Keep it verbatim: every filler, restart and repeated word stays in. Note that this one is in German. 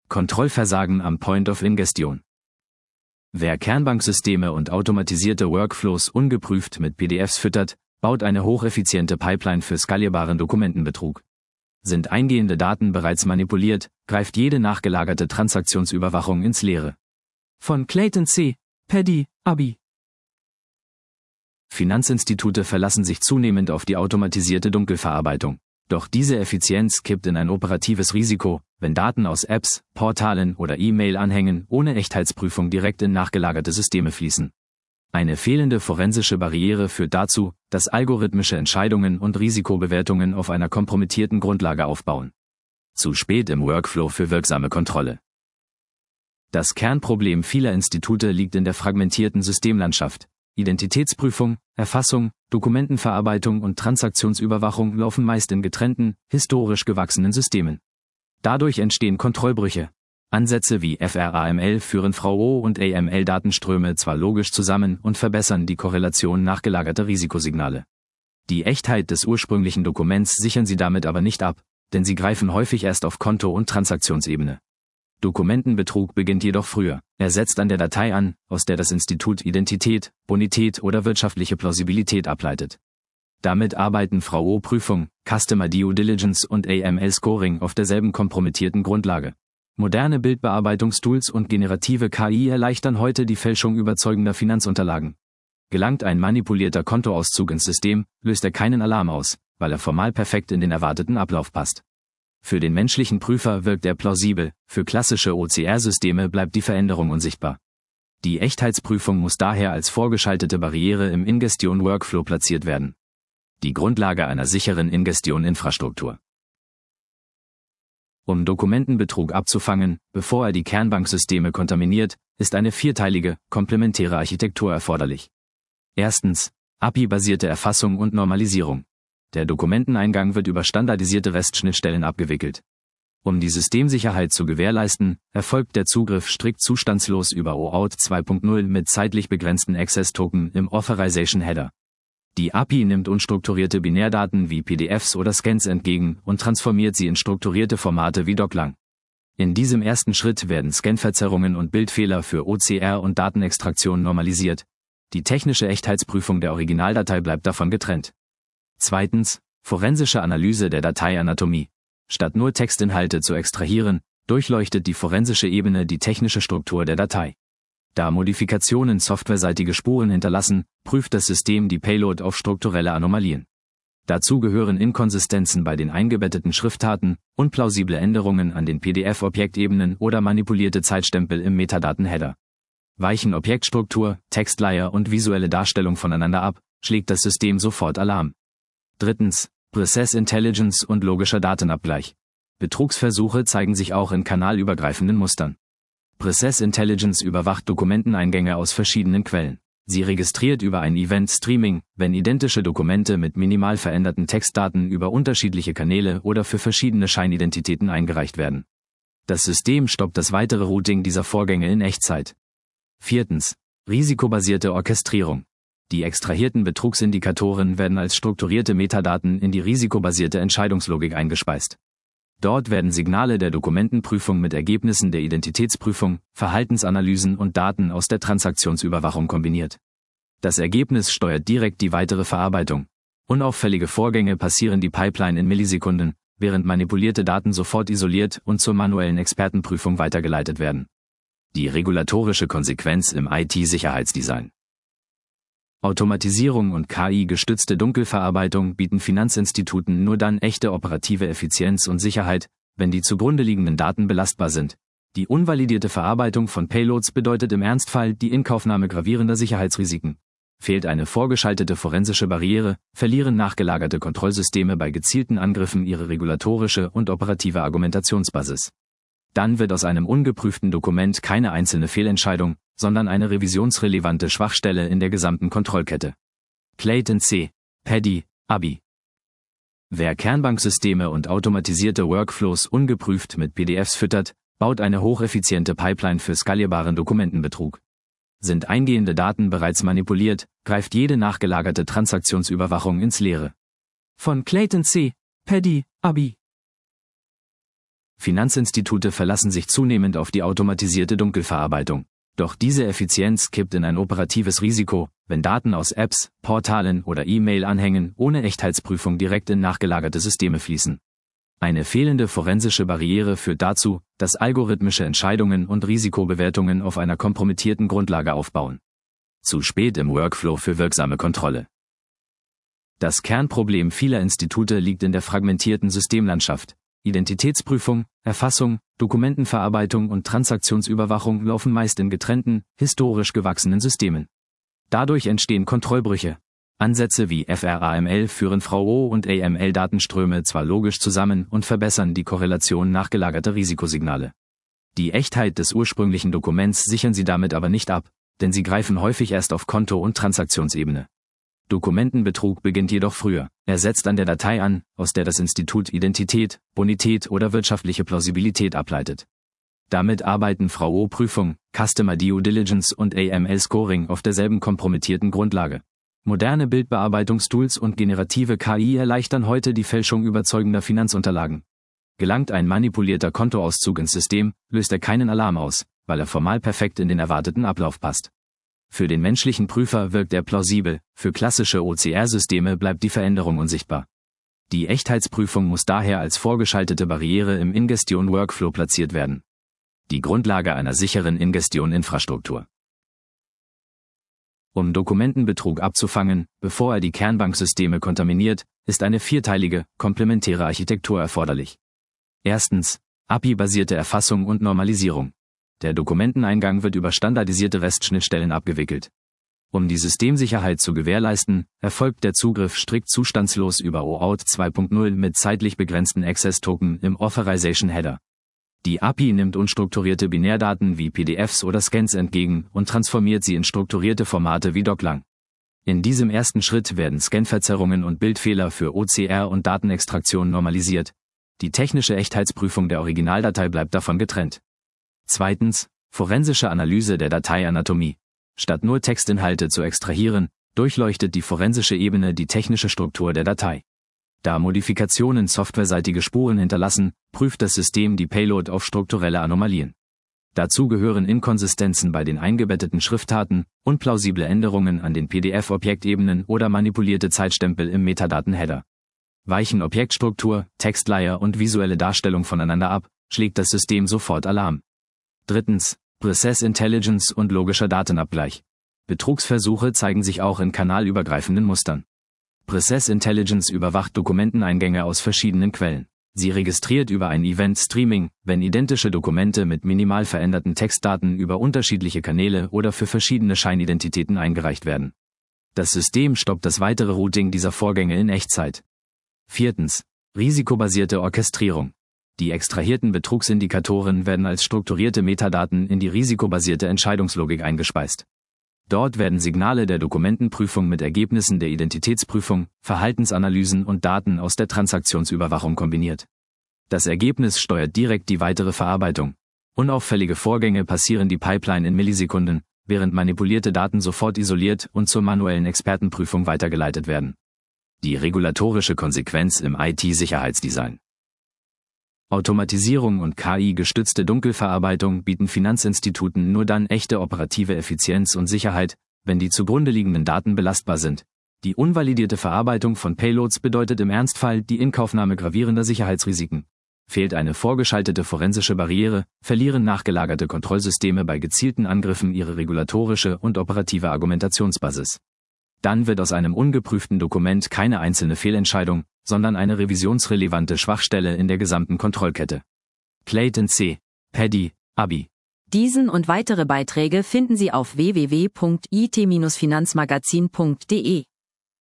Kontrollversagen am Point of Ingestion. Wer Kernbanksysteme und automatisierte Workflows ungeprüft mit P D Fs füttert, baut eine hocheffiziente Pipeline für skalierbaren Dokumentenbetrug. Sind eingehende Daten bereits manipuliert, greift jede nachgelagerte Transaktionsüberwachung ins Leere. Von Clayton C. Paddy, Abi. Finanzinstitute verlassen sich zunehmend auf die automatisierte Dunkelverarbeitung. Doch diese Effizienz kippt in ein operatives Risiko, wenn Daten aus Apps, Portalen oder E-Mail-Anhängen ohne Echtheitsprüfung direkt in nachgelagerte Systeme fließen. Eine fehlende forensische Barriere führt dazu, dass algorithmische Entscheidungen und Risikobewertungen auf einer kompromittierten Grundlage aufbauen. Zu spät im Workflow für wirksame Kontrolle. Das Kernproblem vieler Institute liegt in der fragmentierten Systemlandschaft. Identitätsprüfung, Erfassung, Dokumentenverarbeitung und Transaktionsüberwachung laufen meist in getrennten, historisch gewachsenen Systemen. Dadurch entstehen Kontrollbrüche. Ansätze wie F R A M L führen V O und A M L-Datenströme zwar logisch zusammen und verbessern die Korrelation nachgelagerter Risikosignale. Die Echtheit des ursprünglichen Dokuments sichern sie damit aber nicht ab, denn sie greifen häufig erst auf Konto- und Transaktionsebene. Dokumentenbetrug beginnt jedoch früher. Er setzt an der Datei an, aus der das Institut Identität, Bonität oder wirtschaftliche Plausibilität ableitet. Damit arbeiten V O-Prüfung, Customer Due Diligence und A M L-Scoring auf derselben kompromittierten Grundlage. Moderne Bildbearbeitungstools und generative K I erleichtern heute die Fälschung überzeugender Finanzunterlagen. Gelangt ein manipulierter Kontoauszug ins System, löst er keinen Alarm aus, weil er formal perfekt in den erwarteten Ablauf passt. Für den menschlichen Prüfer wirkt er plausibel, für klassische O C R-Systeme bleibt die Veränderung unsichtbar. Die Echtheitsprüfung muss daher als vorgeschaltete Barriere im Ingestion-Workflow platziert werden. Die Grundlage einer sicheren Ingestion-Infrastruktur. Um Dokumentenbetrug abzufangen, bevor er die Kernbanksysteme kontaminiert, ist eine vierteilige, komplementäre Architektur erforderlich. Erstens, A P I-basierte Erfassung und Normalisierung. Der Dokumenteneingang wird über standardisierte REST-Schnittstellen abgewickelt. Um die Systemsicherheit zu gewährleisten, erfolgt der Zugriff strikt zustandslos über O Auth zwei Punkt null mit zeitlich begrenzten Access-Token im Authorization-Header. Die A P I nimmt unstrukturierte Binärdaten wie P D Fs oder Scans entgegen und transformiert sie in strukturierte Formate wie Doclang. In diesem ersten Schritt werden Scanverzerrungen und Bildfehler für O C R und Datenextraktion normalisiert. Die technische Echtheitsprüfung der Originaldatei bleibt davon getrennt. Zweitens, forensische Analyse der Dateianatomie. Statt nur Textinhalte zu extrahieren, durchleuchtet die forensische Ebene die technische Struktur der Datei. Da Modifikationen softwareseitige Spuren hinterlassen, prüft das System die Payload auf strukturelle Anomalien. Dazu gehören Inkonsistenzen bei den eingebetteten Schriftarten, unplausible Änderungen an den P D F-Objektebenen oder manipulierte Zeitstempel im Metadaten-Header. Weichen Objektstruktur, Textleier und visuelle Darstellung voneinander ab, schlägt das System sofort Alarm. Drittens, Process Intelligence und logischer Datenabgleich. Betrugsversuche zeigen sich auch in kanalübergreifenden Mustern. Process Intelligence überwacht Dokumenteneingänge aus verschiedenen Quellen. Sie registriert über ein Event Streaming, wenn identische Dokumente mit minimal veränderten Textdaten über unterschiedliche Kanäle oder für verschiedene Scheinidentitäten eingereicht werden. Das System stoppt das weitere Routing dieser Vorgänge in Echtzeit. Viertens, risikobasierte Orchestrierung. Die extrahierten Betrugsindikatoren werden als strukturierte Metadaten in die risikobasierte Entscheidungslogik eingespeist. Dort werden Signale der Dokumentenprüfung mit Ergebnissen der Identitätsprüfung, Verhaltensanalysen und Daten aus der Transaktionsüberwachung kombiniert. Das Ergebnis steuert direkt die weitere Verarbeitung. Unauffällige Vorgänge passieren die Pipeline in Millisekunden, während manipulierte Daten sofort isoliert und zur manuellen Expertenprüfung weitergeleitet werden. Die regulatorische Konsequenz im I T-Sicherheitsdesign. Automatisierung und K I-gestützte Dunkelverarbeitung bieten Finanzinstituten nur dann echte operative Effizienz und Sicherheit, wenn die zugrunde liegenden Daten belastbar sind. Die unvalidierte Verarbeitung von Payloads bedeutet im Ernstfall die Inkaufnahme gravierender Sicherheitsrisiken. Fehlt eine vorgeschaltete forensische Barriere, verlieren nachgelagerte Kontrollsysteme bei gezielten Angriffen ihre regulatorische und operative Argumentationsbasis. Dann wird aus einem ungeprüften Dokument keine einzelne Fehlentscheidung, sondern eine revisionsrelevante Schwachstelle in der gesamten Kontrollkette. Clayton C. Paddy, Abi. Wer Kernbanksysteme und automatisierte Workflows ungeprüft mit P D Fs füttert, baut eine hocheffiziente Pipeline für skalierbaren Dokumentenbetrug. Sind eingehende Daten bereits manipuliert, greift jede nachgelagerte Transaktionsüberwachung ins Leere. Von Clayton C. Paddy, Abi. Finanzinstitute verlassen sich zunehmend auf die automatisierte Dunkelverarbeitung. Doch diese Effizienz kippt in ein operatives Risiko, wenn Daten aus Apps, Portalen oder E-Mail-Anhängen ohne Echtheitsprüfung direkt in nachgelagerte Systeme fließen. Eine fehlende forensische Barriere führt dazu, dass algorithmische Entscheidungen und Risikobewertungen auf einer kompromittierten Grundlage aufbauen. Zu spät im Workflow für wirksame Kontrolle. Das Kernproblem vieler Institute liegt in der fragmentierten Systemlandschaft. Identitätsprüfung, Erfassung, Dokumentenverarbeitung und Transaktionsüberwachung laufen meist in getrennten, historisch gewachsenen Systemen. Dadurch entstehen Kontrollbrüche. Ansätze wie F R A M L führen V O und A M L-Datenströme zwar logisch zusammen und verbessern die Korrelation nachgelagerter Risikosignale. Die Echtheit des ursprünglichen Dokuments sichern sie damit aber nicht ab, denn sie greifen häufig erst auf Konto- und Transaktionsebene. Dokumentenbetrug beginnt jedoch früher. Er setzt an der Datei an, aus der das Institut Identität, Bonität oder wirtschaftliche Plausibilität ableitet. Damit arbeiten V O-Prüfung, Customer Due Diligence und A M L-Scoring auf derselben kompromittierten Grundlage. Moderne Bildbearbeitungstools und generative K I erleichtern heute die Fälschung überzeugender Finanzunterlagen. Gelangt ein manipulierter Kontoauszug ins System, löst er keinen Alarm aus, weil er formal perfekt in den erwarteten Ablauf passt. Für den menschlichen Prüfer wirkt er plausibel, für klassische O C R-Systeme bleibt die Veränderung unsichtbar. Die Echtheitsprüfung muss daher als vorgeschaltete Barriere im Ingestion-Workflow platziert werden. Die Grundlage einer sicheren Ingestion-Infrastruktur. Um Dokumentenbetrug abzufangen, bevor er die Kernbanksysteme kontaminiert, ist eine vierteilige, komplementäre Architektur erforderlich. Erstens, A P I-basierte Erfassung und Normalisierung. Der Dokumenteneingang wird über standardisierte REST-Schnittstellen abgewickelt. Um die Systemsicherheit zu gewährleisten, erfolgt der Zugriff strikt zustandslos über O Auth zwei Punkt null mit zeitlich begrenzten Access-Token im Authorization-Header. Die A P I nimmt unstrukturierte Binärdaten wie P D Fs oder Scans entgegen und transformiert sie in strukturierte Formate wie Doclang. In diesem ersten Schritt werden Scanverzerrungen und Bildfehler für O C R und Datenextraktion normalisiert. Die technische Echtheitsprüfung der Originaldatei bleibt davon getrennt. Zweitens, forensische Analyse der Dateianatomie. Statt nur Textinhalte zu extrahieren, durchleuchtet die forensische Ebene die technische Struktur der Datei. Da Modifikationen softwareseitige Spuren hinterlassen, prüft das System die Payload auf strukturelle Anomalien. Dazu gehören Inkonsistenzen bei den eingebetteten Schriftarten, unplausible Änderungen an den P D F-Objektebenen oder manipulierte Zeitstempel im Metadaten-Header. Weichen Objektstruktur, Textlayer und visuelle Darstellung voneinander ab, schlägt das System sofort Alarm. Drittens, Process Intelligence und logischer Datenabgleich. Betrugsversuche zeigen sich auch in kanalübergreifenden Mustern. Process Intelligence überwacht Dokumenteneingänge aus verschiedenen Quellen. Sie registriert über ein Event-Streaming, wenn identische Dokumente mit minimal veränderten Textdaten über unterschiedliche Kanäle oder für verschiedene Scheinidentitäten eingereicht werden. Das System stoppt das weitere Routing dieser Vorgänge in Echtzeit. Viertens, risikobasierte Orchestrierung. Die extrahierten Betrugsindikatoren werden als strukturierte Metadaten in die risikobasierte Entscheidungslogik eingespeist. Dort werden Signale der Dokumentenprüfung mit Ergebnissen der Identitätsprüfung, Verhaltensanalysen und Daten aus der Transaktionsüberwachung kombiniert. Das Ergebnis steuert direkt die weitere Verarbeitung. Unauffällige Vorgänge passieren die Pipeline in Millisekunden, während manipulierte Daten sofort isoliert und zur manuellen Expertenprüfung weitergeleitet werden. Die regulatorische Konsequenz im I T-Sicherheitsdesign. Automatisierung und K I-gestützte Dunkelverarbeitung bieten Finanzinstituten nur dann echte operative Effizienz und Sicherheit, wenn die zugrunde liegenden Daten belastbar sind. Die unvalidierte Verarbeitung von Payloads bedeutet im Ernstfall die Inkaufnahme gravierender Sicherheitsrisiken. Fehlt eine vorgeschaltete forensische Barriere, verlieren nachgelagerte Kontrollsysteme bei gezielten Angriffen ihre regulatorische und operative Argumentationsbasis. Dann wird aus einem ungeprüften Dokument keine einzelne Fehlentscheidung, sondern eine revisionsrelevante Schwachstelle in der gesamten Kontrollkette. Clayton C. Paddy, Abi. Diesen und weitere Beiträge finden Sie auf w w w punkt i t Bindestrich finanzmagazin punkt d e.